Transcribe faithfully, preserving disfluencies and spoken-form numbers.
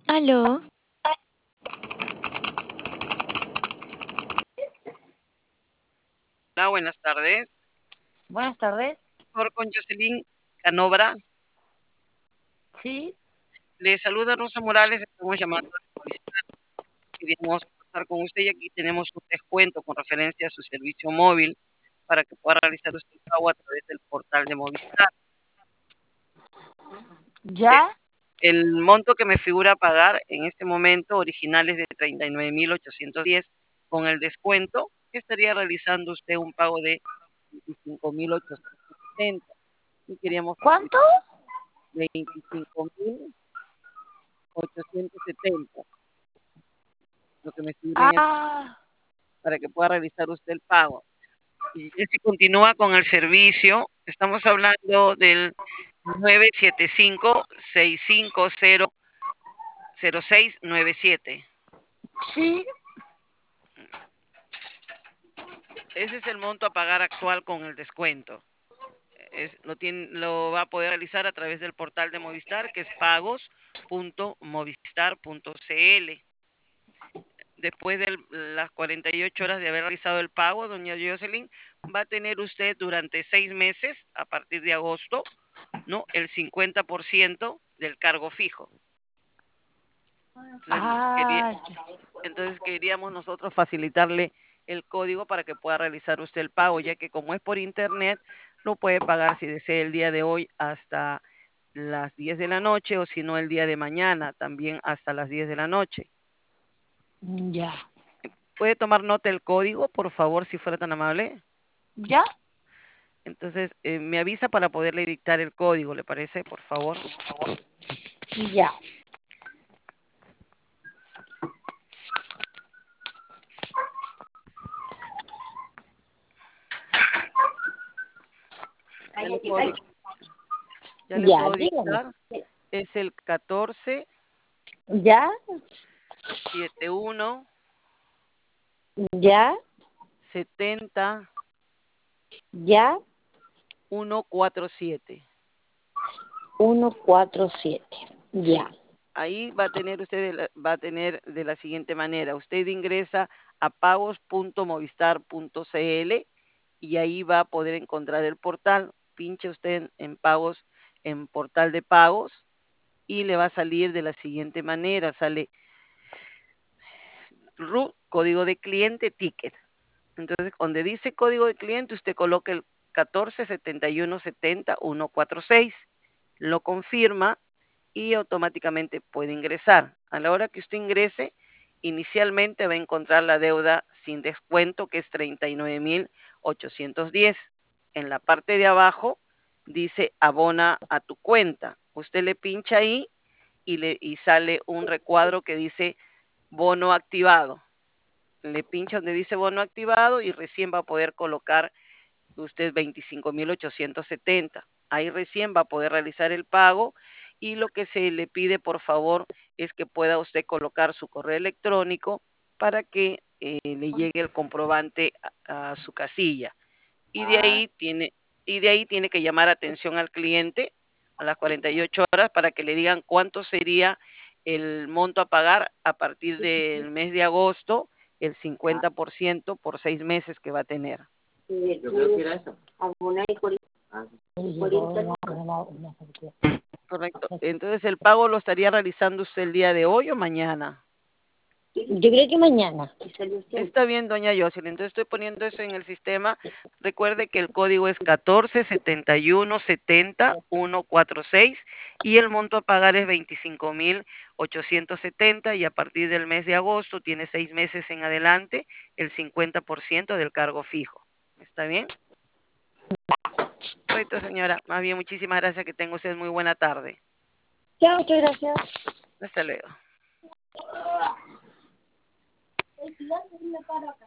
Aló, Hola, buenas tardes. Buenas tardes. Por favor, con Jocelyn Canobra. Sí. Le saluda Rosa Morales. Estamos llamando a la publicidad. Queríamos conversar con usted y aquí tenemos un descuento con referencia a su servicio móvil para que pueda realizar usted el pago a través del portal de Movistar. ¿Ya? El monto que me figura pagar en este momento original es de treinta y nueve mil ochocientos diez. Con el descuento estaría realizando usted un pago de veinticinco mil ochocientos setenta. Y queríamos ¿Cuánto? veinticinco mil ochocientos setenta. Lo que me figura en el, Ah, para que pueda realizar usted el pago. Y si continúa con el servicio, estamos hablando del nueve siete cinco, seis cinco cero, cero seis nueve siete. sí. Ese es el monto a pagar actual con el descuento. Es, lo, tiene, lo va a poder realizar a través del portal de Movistar, que es pagos punto movistar punto c l. Después de las cuarenta y ocho horas de haber realizado el pago, doña Jocelyn, va a tener usted durante seis meses, a partir de agosto, ¿no?, el cincuenta por ciento del cargo fijo. Entonces, quería, Ah, entonces queríamos nosotros facilitarle el código para que pueda realizar usted el pago, ya que como es por internet, lo puede pagar si desea el día de hoy hasta las diez de la noche o si no el día de mañana también hasta las diez de la noche. ya. ¿Puede tomar nota del código, por favor, si fuera tan amable? ¿Ya? Entonces, eh, me avisa para poderle dictar el código, ¿le parece? Por favor. Ya. Ya le puedo, dic- ya le Ya, puedo dígame. dictar. Es el catorce ¿Ya? setenta y uno ¿Ya? setenta ¿Ya? ciento cuarenta y siete. Ciento cuarenta y siete. Sí. Ya. Ahí va a tener usted de la, va a tener de la siguiente manera. Usted ingresa a pagos punto movistar punto c l y ahí va a poder encontrar el portal. Pinche usted en, en pagos, en portal de pagos, y le va a salir de la siguiente manera. Sale R U T, código de cliente, ticket. Entonces, donde dice código de cliente, usted coloca el catorce setenta y uno setenta ciento cuarenta y seis, lo confirma y automáticamente puede ingresar. A la hora que usted ingrese, inicialmente va a encontrar la deuda sin descuento, que es treinta y nueve mil ochocientos diez. En la parte de abajo dice abona a tu cuenta. Usted le pincha ahí y, le, y sale un recuadro que dice bono activado. Le pincha donde dice bono activado y recién va a poder colocar usted veinticinco mil ochocientos setenta. Ahí recién va a poder realizar el pago y lo que se le pide, por favor, es que pueda usted colocar su correo electrónico para que eh, le llegue el comprobante a, a su casilla. Y de ahí tiene y de ahí tiene que llamar atención al cliente a las cuarenta y ocho horas para que le digan cuánto sería el monto a pagar a partir del mes de agosto, el cincuenta por ciento por seis meses que va a tener. Yo creo que era eso. Correcto. Entonces, ¿el pago lo estaría realizando usted el día de hoy o mañana? Yo creo que mañana. Está bien, doña Jocelyn. Entonces estoy poniendo eso en el sistema. Recuerde que el código es catorce setenta y uno setenta ciento cuarenta y seis y el monto a pagar es veinticinco mil ochocientos setenta y a partir del mes de agosto tiene seis meses en adelante el cincuenta por ciento del cargo fijo. ¿Está bien? Correcto, señora. Más bien, muchísimas gracias. Que tenga usted muy buena tarde. Chao, muchas gracias. Hasta luego.